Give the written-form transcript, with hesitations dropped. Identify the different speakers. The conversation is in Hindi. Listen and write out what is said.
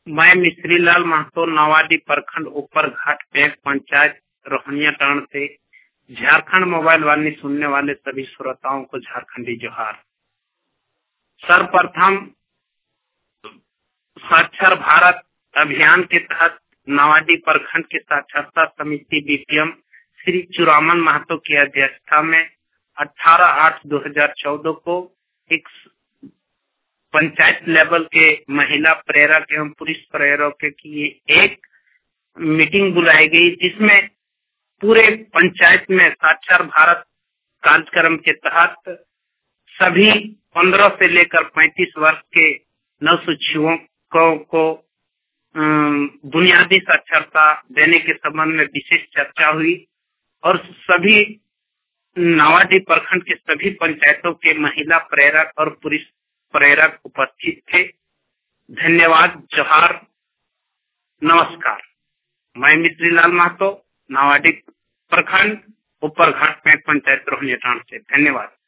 Speaker 1: मैं मिस्त्री लाल महतो नवाडी प्रखंड ऊपर घाट बैंक पंचायत रोहनिया टाण से झारखंड मोबाइल वाणी सुनने वाले सभी श्रोताओं को झारखंडी जोहार। सर्वप्रथम साक्षर भारत अभियान के तहत नवाडी प्रखंड की साक्षरता समिति बीपीएम श्री चुरामन महतो की अध्यक्षता में 18/8/2014 को एक पंचायत लेवल के महिला प्रेरक एवं पुरुष प्रेरक की एक मीटिंग बुलाई गई, जिसमें पूरे पंचायत में साक्षर भारत कार्यक्रम के तहत सभी 15 से लेकर 35 वर्ष के नवशिक्षुओं को बुनियादी साक्षरता देने के संबंध में विशेष चर्चा हुई और सभी नवाडी प्रखंड के सभी पंचायतों के महिला प्रेरक और पुरुष प्रेरक उपस्थित थे। धन्यवाद, जोहार, नमस्कार। मैं मिस्त्री लाल महतो नवाडी प्रखंड ऊपर घाट में पंचायत रोहनिया टाण से। धन्यवाद।